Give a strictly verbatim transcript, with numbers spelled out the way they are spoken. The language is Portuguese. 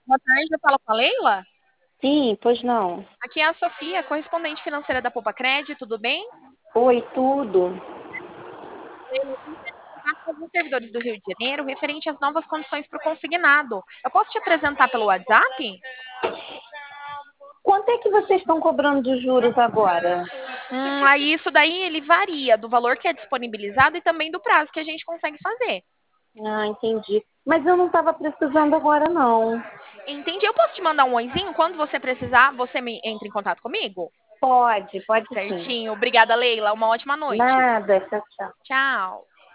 Boa tarde, eu falo com a Leila? Sim, pois não. Aqui é a Sofia, correspondente financeira da Poupa Cred, tudo bem? Oi, tudo. Eu entrei em contato com alguns servidores do Rio de Janeiro referente às novas condições para o consignado. Eu posso te apresentar pelo WhatsApp? Quanto é que vocês estão cobrando de juros agora? Hum, aí isso daí ele varia do valor que é disponibilizado e também do prazo que a gente consegue fazer. Ah, entendi. Mas eu não estava precisando agora, não. Entendi. Eu posso te mandar um oizinho? Quando você precisar, você me entra em contato comigo? Pode, pode sim. Certinho. Obrigada, Leila. Uma ótima noite. Nada, tchau, tchau. Tchau.